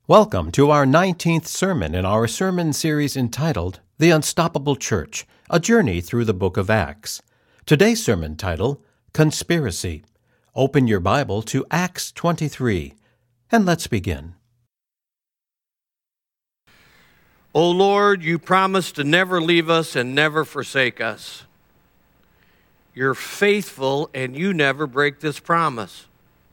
Welcome to our 19th sermon in our sermon series entitled The Unstoppable Church, A Journey Through the Book of Acts. Today's sermon title, Conspiracy. Open your Bible to Acts 23, and let's begin. O Lord, you promised to never leave us and never forsake us. You're faithful and you never break this promise.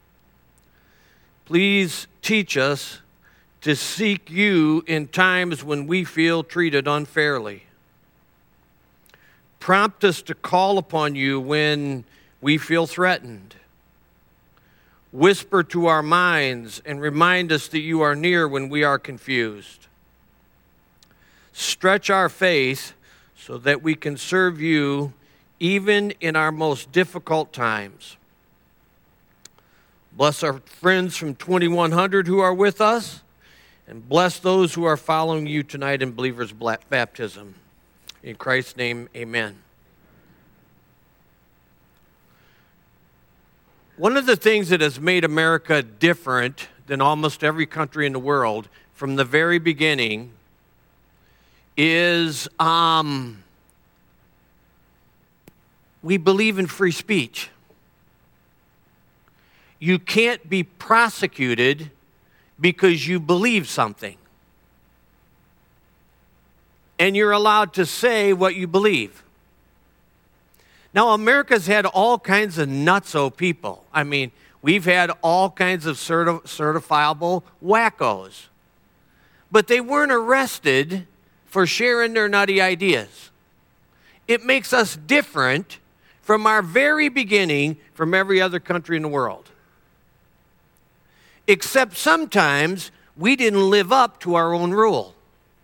Please teach us to seek you in times when we feel treated unfairly. Prompt us to call upon you when we feel threatened. Whisper to our minds and remind us that you are near when we are confused. Stretch our faith so that we can serve you even in our most difficult times. Bless our friends from 2100 who are with us, and bless those who are following you tonight in believers' baptism. In Christ's name, amen. One of the things that has made America different than almost every country in the world from the very beginning is we believe in free speech. You can't be prosecuted because you believe something. And you're allowed to say what you believe. Now, America's had all kinds of nutso people. I mean, we've had all kinds of certifiable wackos. But they weren't arrested for sharing their nutty ideas. It makes us different from our very beginning from every other country in the world. Except sometimes we didn't live up to our own rule.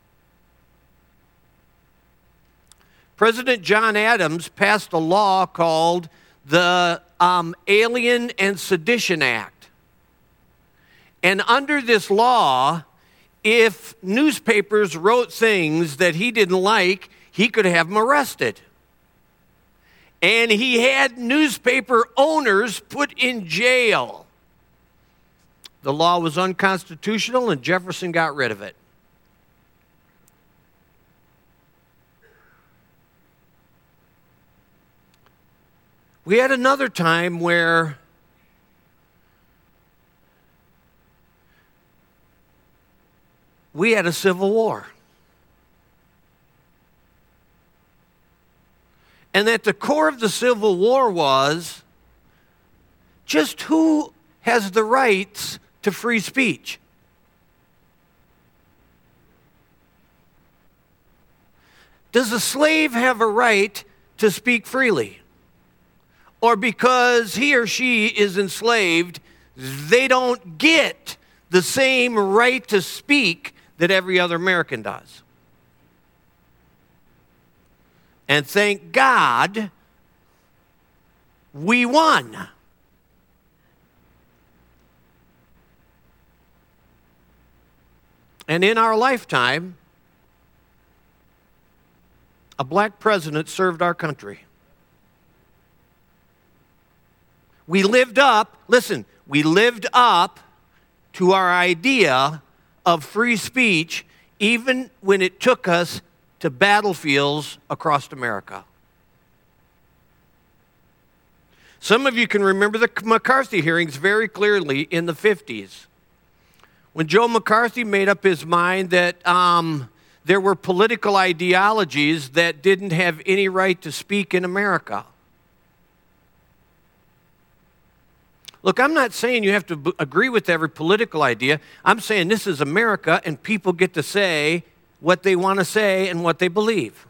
President John Adams passed a law called the Alien and Sedition Act. And under this law, if newspapers wrote things that he didn't like, he could have them arrested. And he had newspaper owners put in jail. The law was unconstitutional, and Jefferson got rid of it. We had another time where we had a civil war. And at the core of the Civil War was just who has the rights to free speech. Does a slave have a right to speak freely? Or because he or she is enslaved, they don't get the same right to speak that every other American does? And thank God, we won. And in our lifetime, a black president served our country. We lived up to our idea of free speech, even when it took us to battlefields across America. Some of you can remember the McCarthy hearings very clearly in the 50s. When Joe McCarthy made up his mind that there were political ideologies that didn't have any right to speak in America. Look, I'm not saying you have to agree with every political idea. I'm saying this is America and people get to say what they want to say and what they believe.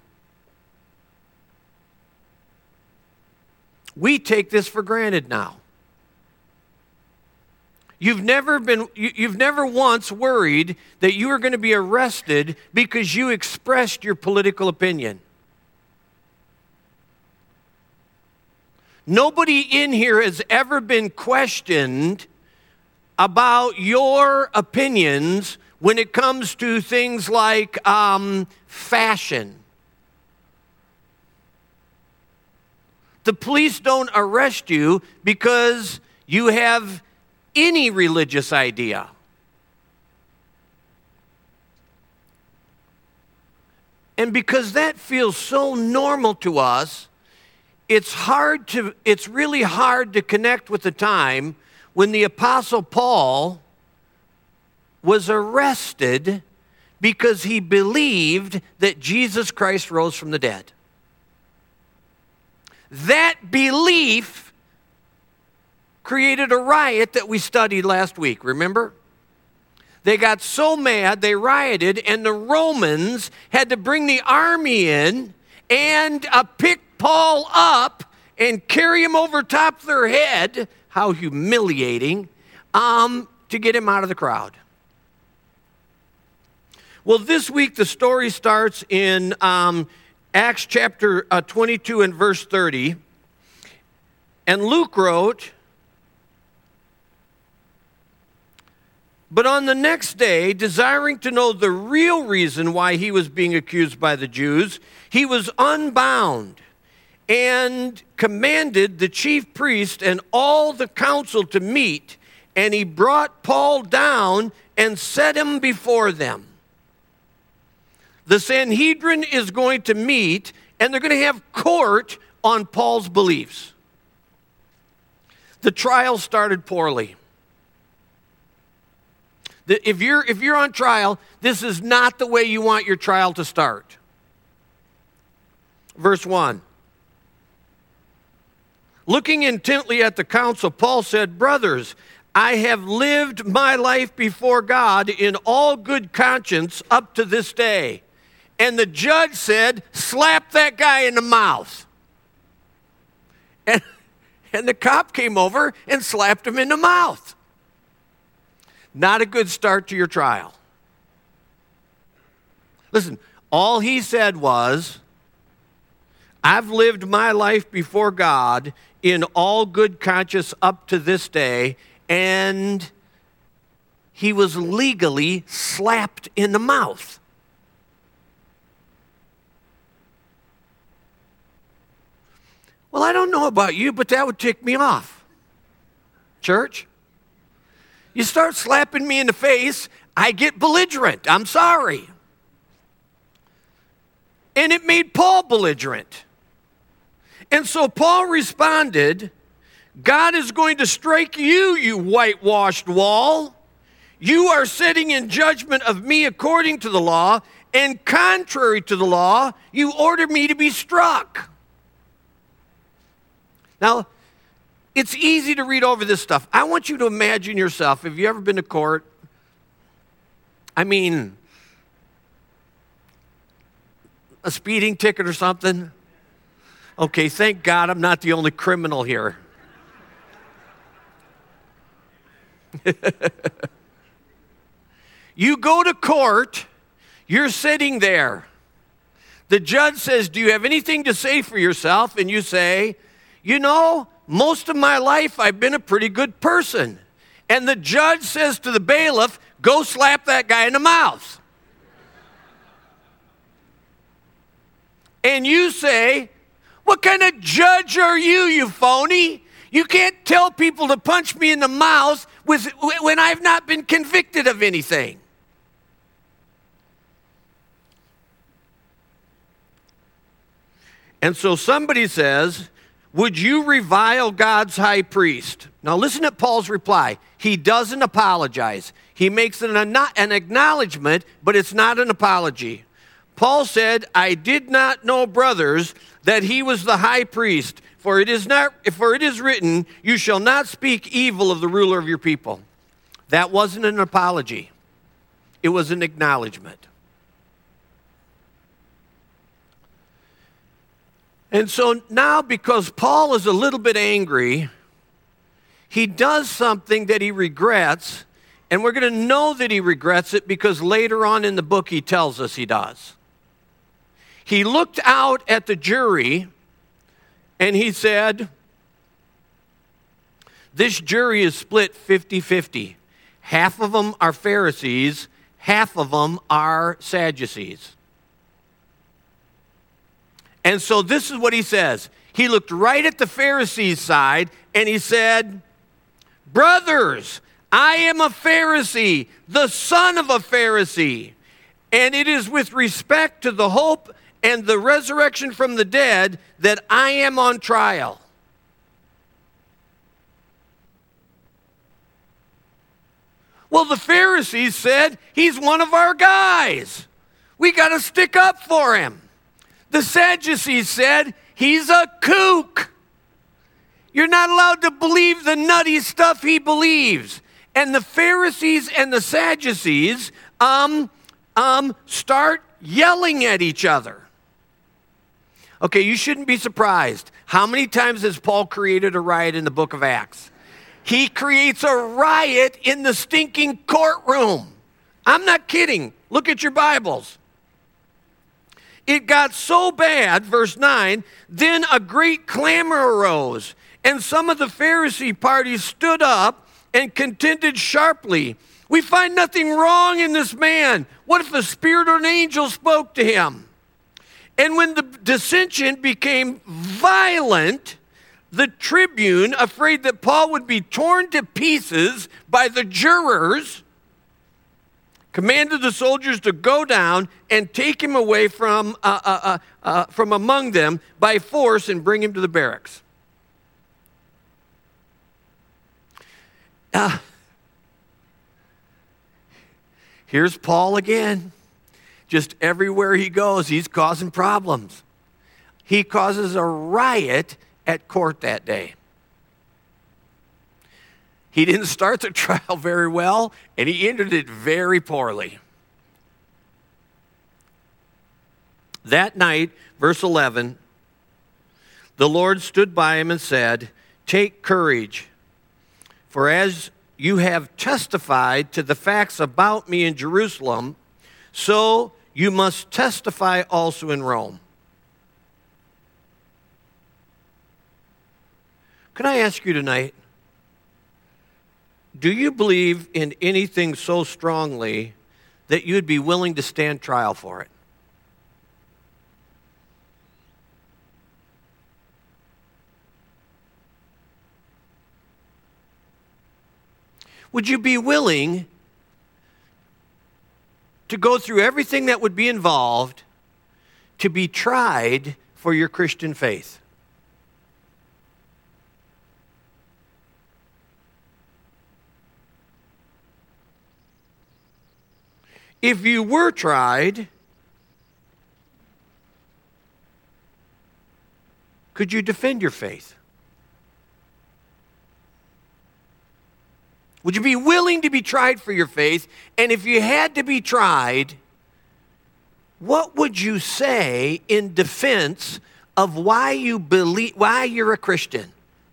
We take this for granted now. You've never once worried that you were going to be arrested because you expressed your political opinion. Nobody in here has ever been questioned about your opinions when it comes to things like fashion. The police don't arrest you because you have any religious idea. And because that feels so normal to us, it's really hard to connect with the time when the Apostle Paul was arrested because he believed that Jesus Christ rose from the dead. That belief created a riot that we studied last week, remember? They got so mad, they rioted, and the Romans had to bring the army in and pick Paul up and carry him over top of their head, how humiliating, to get him out of the crowd. Well, this week the story starts in Acts chapter 22 and verse 30. And Luke wrote, "But on the next day, desiring to know the real reason why he was being accused by the Jews, he was unbound and commanded the chief priest and all the council to meet, and he brought Paul down and set him before them." The Sanhedrin is going to meet, and they're going to have court on Paul's beliefs. The trial started poorly. If you're on trial, this is not the way you want your trial to start. Verse 1. Looking intently at the council, Paul said, "Brothers, I have lived my life before God in all good conscience up to this day." And the judge said, "Slap that guy in the mouth." And the cop came over and slapped him in the mouth. Not a good start to your trial. Listen, all he said was, "I've lived my life before God in all good conscience up to this day," and he was legally slapped in the mouth. Well, I don't know about you, but that would tick me off. Church, you start slapping me in the face, I get belligerent. I'm sorry. And it made Paul belligerent. And so Paul responded, "God is going to strike you, you whitewashed wall. You are sitting in judgment of me according to the law, and contrary to the law, you order me to be struck." Now, it's easy to read over this stuff. I want you to imagine yourself. Have you ever been to court? I mean, a speeding ticket or something? Okay, thank God I'm not the only criminal here. You go to court, you're sitting there. The judge says, "Do you have anything to say for yourself?" And you say, "You know, most of my life I've been a pretty good person." And the judge says to the bailiff, "Go slap that guy in the mouth." And you say, "What kind of judge are you, you phony? You can't tell people to punch me in the mouth when I've not been convicted of anything." And so somebody says, "Would you revile God's high priest?" Now listen to Paul's reply. He doesn't apologize. He makes an acknowledgement, but it's not an apology. Paul said, "I did not know, brothers, that he was the high priest, for it is written, you shall not speak evil of the ruler of your people." That wasn't an apology. It was an acknowledgement. And so now, because Paul is a little bit angry, he does something that he regrets, and we're going to know that he regrets it because later on in the book he tells us he does. He looked out at the jury and he said, "This jury is split 50-50. Half of them are Pharisees, half of them are Sadducees." And so this is what he says. He looked right at the Pharisees' side and he said, "Brothers, I am a Pharisee, the son of a Pharisee, and it is with respect to the hope and the resurrection from the dead that I am on trial. Well, the Pharisees said, he's one of our guys. We got to stick up for him. The Sadducees said, he's a kook. You're not allowed to believe the nutty stuff he believes. And the Pharisees and the Sadducees start yelling at each other. Okay, you shouldn't be surprised. How many times has Paul created a riot in the book of Acts? He creates a riot in the stinking courtroom. I'm not kidding. Look at your Bibles. It got so bad, verse 9, then a great clamor arose, and some of the Pharisee party stood up and contended sharply. We find nothing wrong in this man. What if a spirit or an angel spoke to him? And when the dissension became violent, the tribune, afraid that Paul would be torn to pieces by the jurors, commanded the soldiers to go down and take him away from among them by force and bring him to the barracks. Here's Paul again. Just everywhere he goes, he's causing problems. He causes a riot at court that day. He didn't start the trial very well, and he ended it very poorly. That night, verse 11, the Lord stood by him and said, "Take courage, for as you have testified to the facts about me in Jerusalem, so you must testify also in Rome." Can I ask you tonight, do you believe in anything so strongly that you'd be willing to stand trial for it? Would you be willing to go through everything that would be involved to be tried for your Christian faith? If you were tried, could you defend your faith? Would you be willing to be tried for your faith? And if you had to be tried, what would you say in defense of why you believe, why you're a Christian?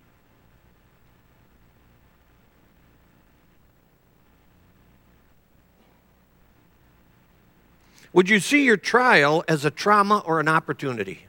Would you see your trial as a trauma or an opportunity?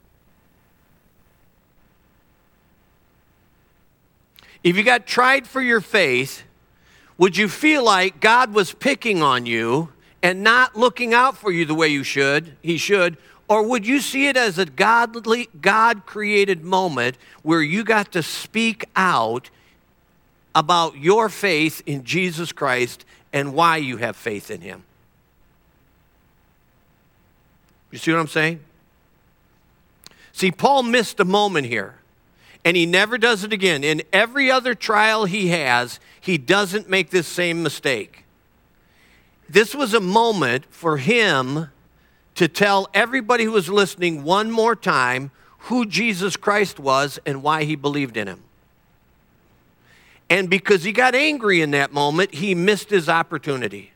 If you got tried for your faith, would you feel like God was picking on you and not looking out for you the way he should, or would you see it as a godly, God-created moment where you got to speak out about your faith in Jesus Christ and why you have faith in him? You see what I'm saying? See, Paul missed a moment here, and he never does it again. In every other trial he has, he doesn't make this same mistake. This was a moment for him to tell everybody who was listening one more time who Jesus Christ was and why he believed in him. And because he got angry in that moment, he missed his opportunity.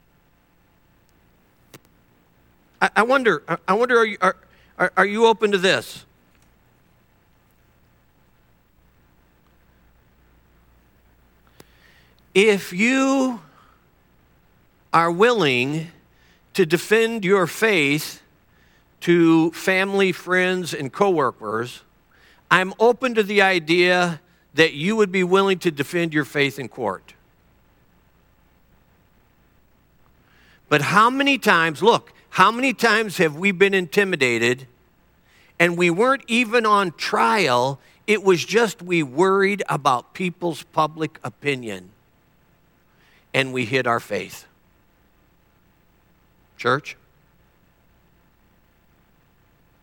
I wonder, are you open to this? If you are willing to defend your faith to family, friends, and coworkers, I'm open to the idea that you would be willing to defend your faith in court. But how many times, look, how many times have we been intimidated and we weren't even on trial? It was just we worried about people's public opinion and we hid our faith. Church?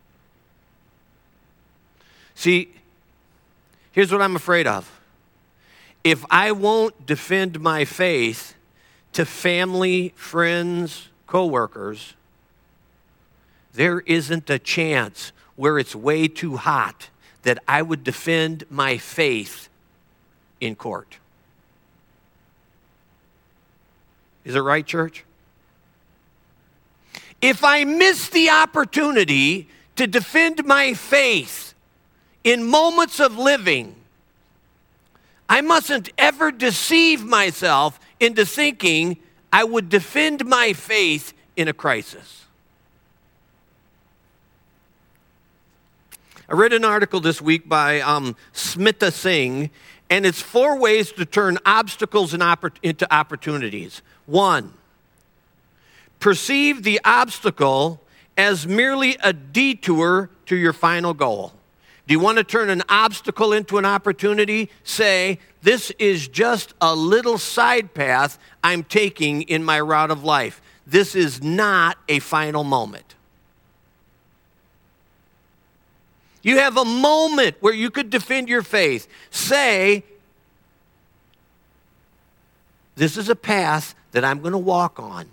See, here's what I'm afraid of. If I won't defend my faith to family, friends, coworkers, there isn't a chance where it's way too hot that I would defend my faith in court. Is it right, church? If I miss the opportunity to defend my faith in moments of living, I mustn't ever deceive myself into thinking I would defend my faith in a crisis. I read an article this week by Smita Singh, and it's 4 ways to turn obstacles into opportunities. 1, perceive the obstacle as merely a detour to your final goal. Do you want to turn an obstacle into an opportunity? Say, this is just a little side path I'm taking in my route of life. This is not a final moment. You have a moment where you could defend your faith. Say, this is a path that I'm going to walk on.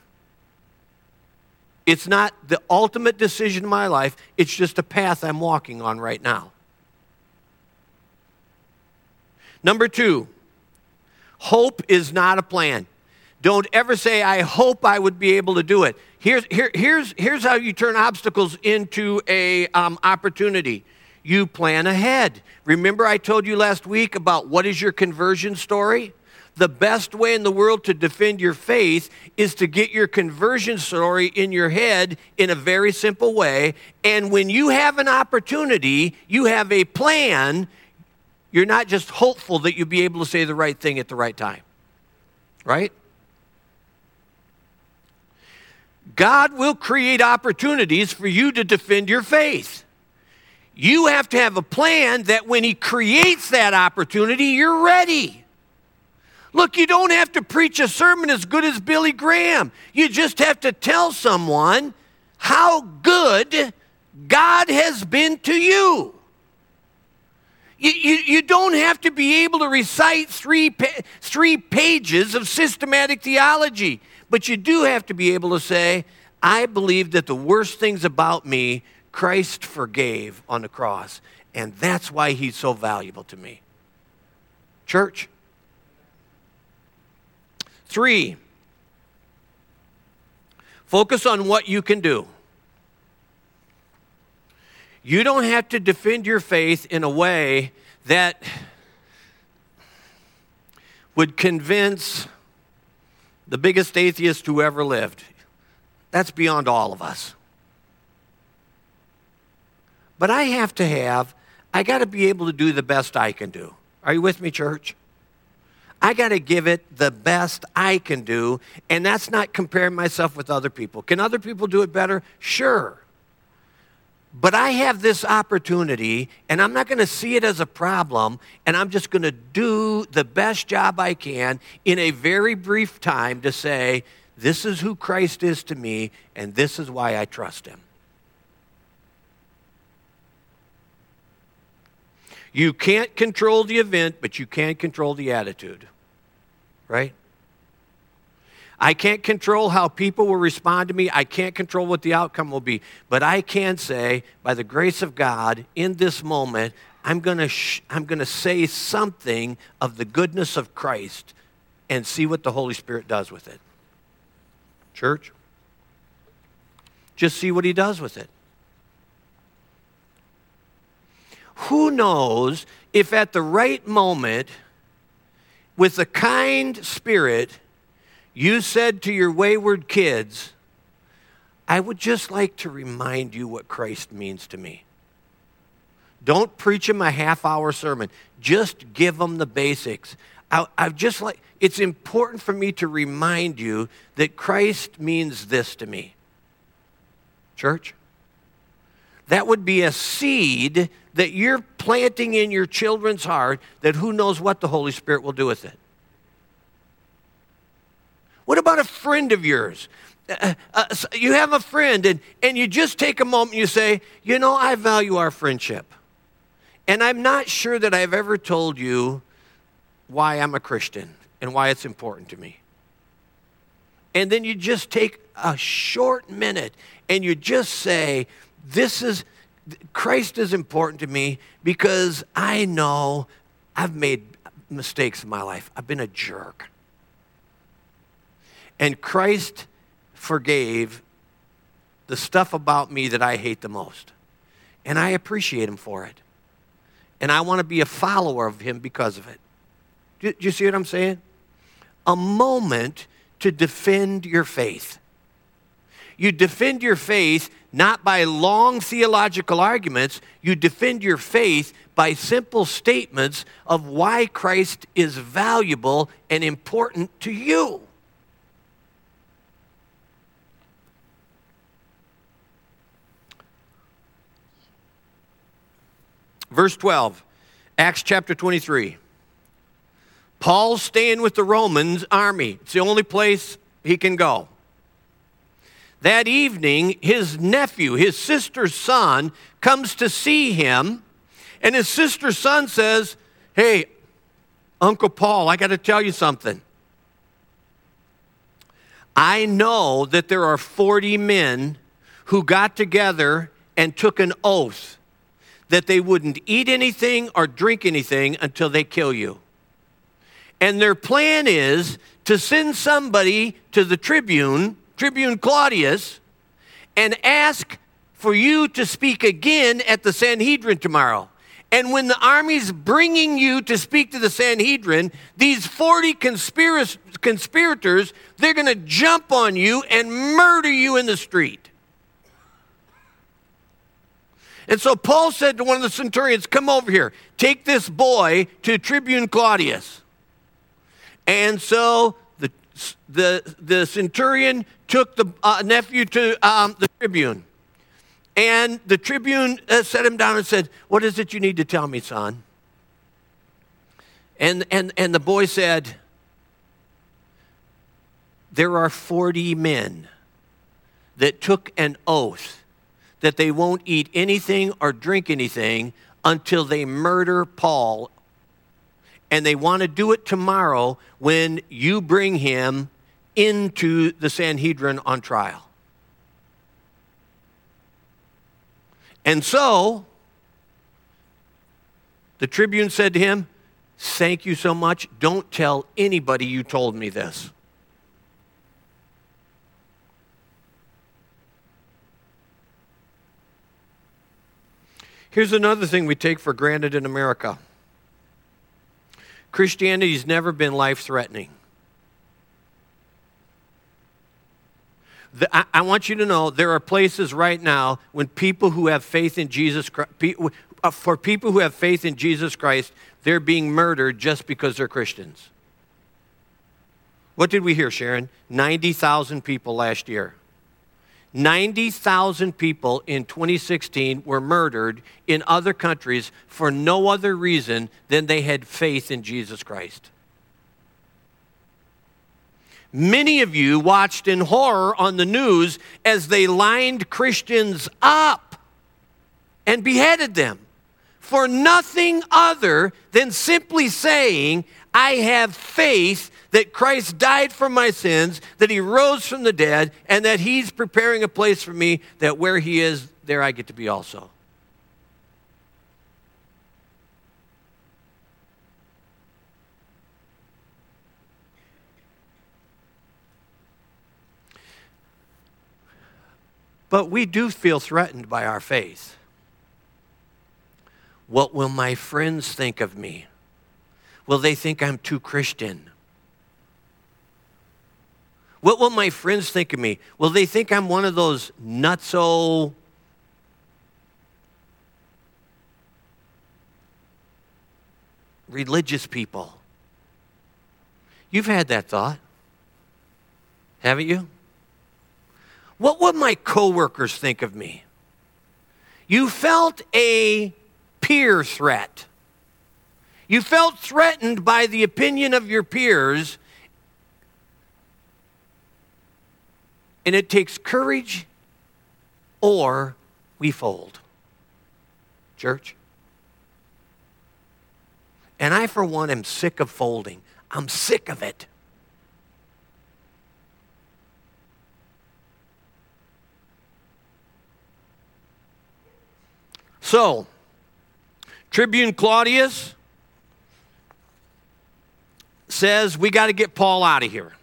It's not the ultimate decision in my life. It's just a path I'm walking on right now. Number 2, hope is not a plan. Don't ever say, I hope I would be able to do it. Here's how you turn obstacles into a opportunity. You plan ahead. Remember I told you last week about what is your conversion story? The best way in the world to defend your faith is to get your conversion story in your head in a very simple way. And when you have an opportunity, you have a plan. You're not just hopeful that you'll be able to say the right thing at the right time. Right? God will create opportunities for you to defend your faith. You have to have a plan that when He creates that opportunity, you're ready. Look, you don't have to preach a sermon as good as Billy Graham. You just have to tell someone how good God has been to you. You don't have to be able to recite three pages of systematic theology, but you do have to be able to say, I believe that the worst things about me, Christ forgave on the cross, and that's why He's so valuable to me. Church? 3, focus on what you can do. You don't have to defend your faith in a way that would convince the biggest atheist who ever lived. That's beyond all of us. But I got to be able to do the best I can do. Are you with me, church? I got to give it the best I can do, and that's not comparing myself with other people. Can other people do it better? Sure. But I have this opportunity, and I'm not going to see it as a problem, and I'm just going to do the best job I can in a very brief time to say, this is who Christ is to me, and this is why I trust Him. You can't control the event, but you can control the attitude, right? I can't control how people will respond to me. I can't control what the outcome will be. But I can say, by the grace of God, in this moment, I'm going to say something of the goodness of Christ and see what the Holy Spirit does with it. Church? Just see what He does with it. Who knows if at the right moment, with a kind spirit, you said to your wayward kids, I would just like to remind you what Christ means to me. Don't preach them a half-hour sermon. Just give them the basics. It's important for me to remind you that Christ means this to me. Church? That would be a seed that you're planting in your children's heart that who knows what the Holy Spirit will do with it. What about a friend of yours? You have a friend and you just take a moment and you say, I value our friendship. And I'm not sure that I've ever told you why I'm a Christian and why it's important to me. And then you just take a short minute and you just say, Christ is important to me because I know I've made mistakes in my life. I've been a jerk. And Christ forgave the stuff about me that I hate the most. And I appreciate him for it. And I want to be a follower of him because of it. Do you see what I'm saying? A moment to defend your faith. You defend your faith not by long theological arguments. You defend your faith by simple statements of why Christ is valuable and important to you. Verse 12, Acts chapter 23. Paul's staying with the Romans army. It's the only place he can go. That evening, his nephew, his sister's son, comes to see him, and his sister's son says, "Hey, Uncle Paul, I got to tell you something. I know that there are 40 men who got together and took an oath that they wouldn't eat anything or drink anything until they kill you. And their plan is to send somebody to the Tribune Claudius, and ask for you to speak again at the Sanhedrin tomorrow. And when the army's bringing you to speak to the Sanhedrin, these 40 conspirators, they're going to jump on you and murder you in the street." And so Paul said to one of the centurions, "Come over here. Take this boy to Tribune Claudius." And so the centurion took the nephew to the tribune. And the tribune set him down and said, "What is it you need to tell me, son?" And the boy said, "There are 40 men that took an oath that they won't eat anything or drink anything until they murder Paul. And they want to do it tomorrow when you bring him into the Sanhedrin on trial." And so the tribune said to him, "Thank you so much. Don't tell anybody you told me this." Here's another thing we take for granted in America. Christianity's never been life-threatening. I want you to know there are places right now when people who have faith in Jesus Christ, for people who have faith in Jesus Christ, they're being murdered just because they're Christians. What did we hear, Sharon? 90,000 people last year. 90,000 people in 2016 were murdered in other countries for no other reason than they had faith in Jesus Christ. Many of you watched in horror on the news as they lined Christians up and beheaded them for nothing other than simply saying, "I have faith that Christ died for my sins, that he rose from the dead, and that he's preparing a place for me, that where he is, there I get to be also." But we do feel threatened by our faith. What will my friends think of me? Will they think I'm too Christian? What will my friends think of me? Will they think I'm one of those nutso religious people? You've had that thought, haven't you? What would my coworkers think of me? You felt a peer threat. You felt threatened by the opinion of your peers. And it takes courage or we fold. Church, And I, for one, am sick of folding. I'm sick of it. So, Tribune Claudius says we got to get Paul out of here.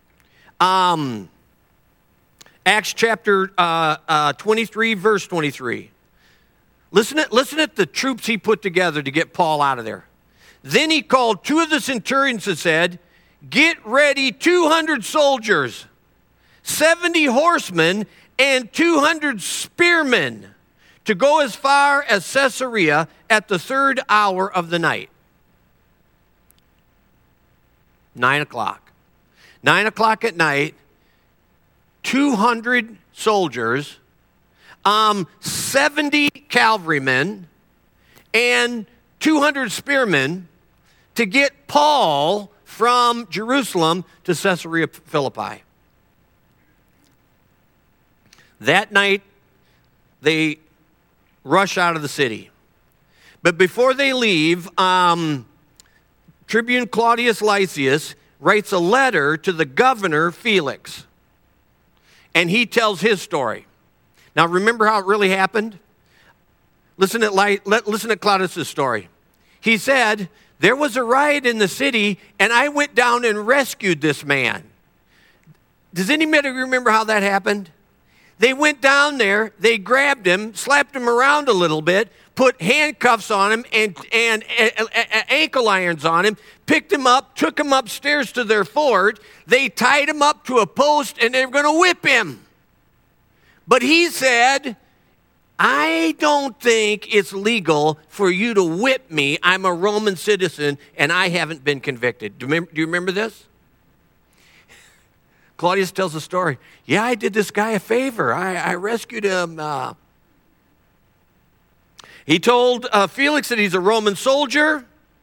Acts chapter 23, verse 23. Listen at the troops he put together to get Paul out of there. Then he called 2 of the centurions and said, "Get ready 200 soldiers, 70 horsemen, and 200 spearmen to go as far as Caesarea at the 3rd hour of the night." 9 o'clock. 9 o'clock at night, 200 soldiers, 70 cavalrymen, and 200 spearmen to get Paul from Jerusalem to Caesarea Philippi. That night, they rush out of the city. But before they leave, Tribune Claudius Lysias writes a letter to the governor Felix. And he tells his story. Now remember how it really happened? Listen at Claudius' story. He said, "There was a riot in the city, and I went down and rescued this man." Does anybody remember how that happened? They went down there, they grabbed him, slapped him around a little bit, put handcuffs on him and ankle irons on him, picked him up, took him upstairs to their fort. They tied him up to a post, and they were going to whip him. But he said, "I don't think it's legal for you to whip me. I'm a Roman citizen, and I haven't been convicted." Do you remember this? Claudius tells the story. "Yeah, I did this guy a favor. I rescued him." He told Felix that he's a Roman soldier.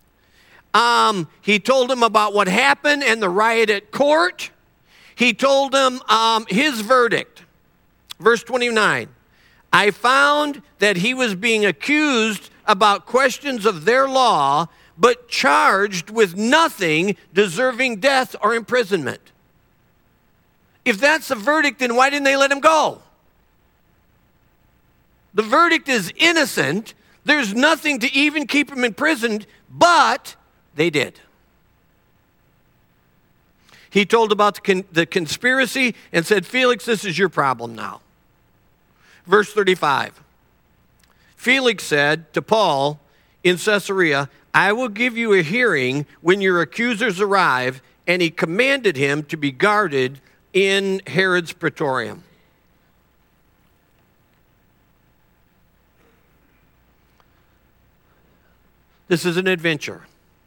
He told him about what happened and the riot at court. He told him his verdict. Verse 29. "I found that he was being accused about questions of their law, but charged with nothing deserving death or imprisonment." If that's the verdict, then why didn't they let him go? The verdict is innocent. There's nothing to even keep him imprisoned, but they did. He told about the conspiracy and said, "Felix, this is your problem now." Verse 35. Felix said to Paul in Caesarea, "I will give you a hearing when your accusers arrive," and he commanded him to be guarded in Herod's praetorium. This is an adventure.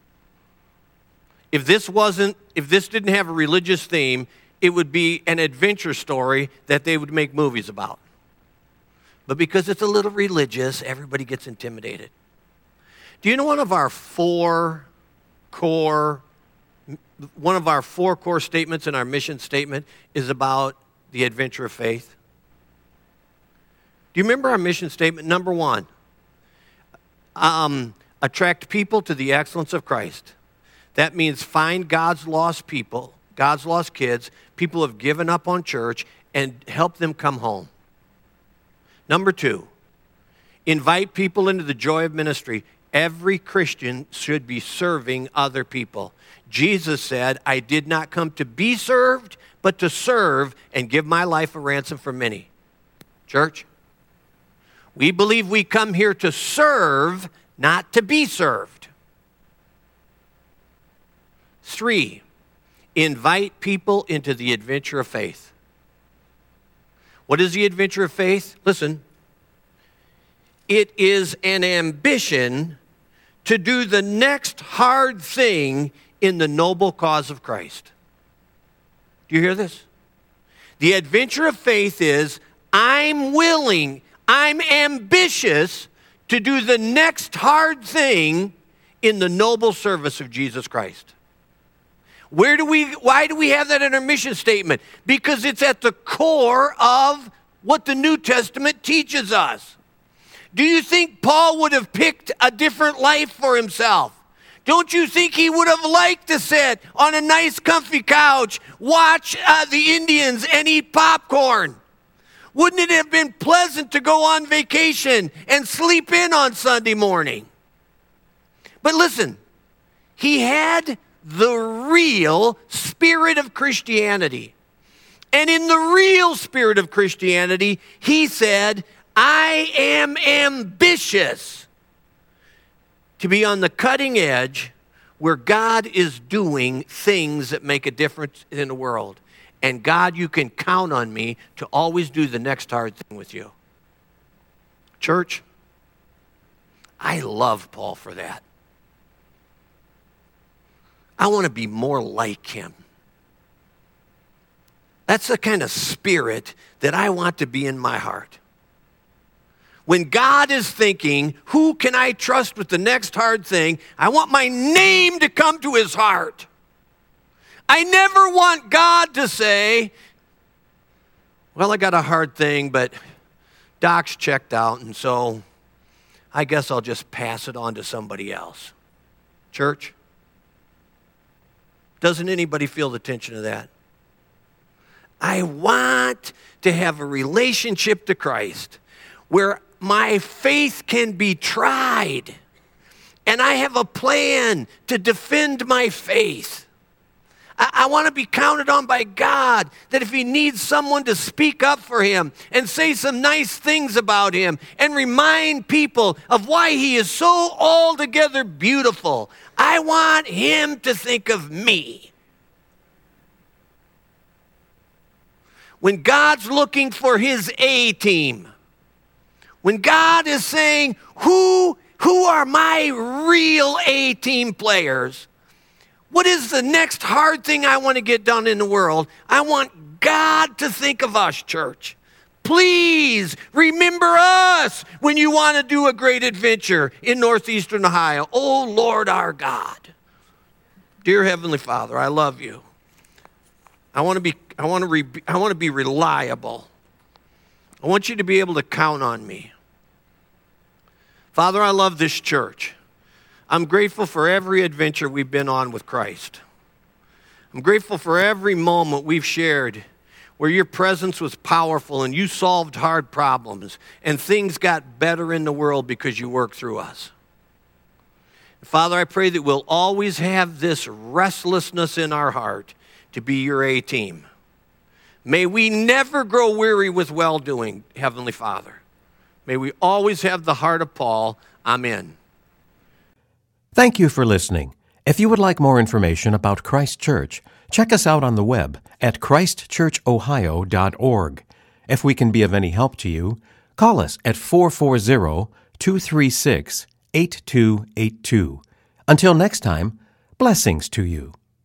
If this didn't have a religious theme, it would be an adventure story that they would make movies about. But because it's a little religious, everybody gets intimidated. Do you know one of our four core statements in our mission statement is about the adventure of faith? Do you remember our mission statement? Number 1, attract people to the excellence of Christ. That means find God's lost people, God's lost kids, people who have given up on church, and help them come home. Number 2, invite people into the joy of ministry. Every Christian should be serving other people. Jesus said, "I did not come to be served, but to serve and give my life a ransom for many." Church, we believe we come here to serve, not to be served. 3, invite people into the adventure of faith. What is the adventure of faith? Listen. It is an ambition to do the next hard thing in the noble cause of Christ. Do you hear this? The adventure of faith is, I'm willing, I'm ambitious to do the next hard thing in the noble service of Jesus Christ. Why do we have that in our mission statement? Because it's at the core of what the New Testament teaches us. Do you think Paul would have picked a different life for himself? Don't you think he would have liked to sit on a nice comfy couch, watch the Indians and eat popcorn? Wouldn't it have been pleasant to go on vacation and sleep in on Sunday morning? But listen, he had the real spirit of Christianity. And in the real spirit of Christianity, he said, I am ambitious to be on the cutting edge where God is doing things that make a difference in the world. And God, you can count on me to always do the next hard thing with you. Church, I love Paul for that. I want to be more like him. That's the kind of spirit that I want to be in my heart. When God is thinking, who can I trust with the next hard thing? I want my name to come to his heart. I never want God to say, well, I got a hard thing, but Doc's checked out, and so I guess I'll just pass it on to somebody else. Church, doesn't anybody feel the tension of that? I want to have a relationship to Christ where my faith can be tried, and I have a plan to defend my faith. I want to be counted on by God that if he needs someone to speak up for him and say some nice things about him and remind people of why he is so altogether beautiful, I want him to think of me. When God's looking for his A-team, when God is saying, who are my real A-team players? What is the next hard thing I want to get done in the world? I want God to think of us, church. Please remember us when you want to do a great adventure in northeastern Ohio. Oh, Lord our God. Dear Heavenly Father, I love you. I want to be reliable. I want you to be able to count on me. Father, I love this church. I'm grateful for every adventure we've been on with Christ. I'm grateful for every moment we've shared where your presence was powerful and you solved hard problems and things got better in the world because you worked through us. Father, I pray that we'll always have this restlessness in our heart to be your A-team. May we never grow weary with well-doing, Heavenly Father. May we always have the heart of Paul. Amen. Thank you for listening. If you would like more information about Christ Church, check us out on the web at christchurchohio.org. If we can be of any help to you, call us at 440-236-8282. Until next time, blessings to you.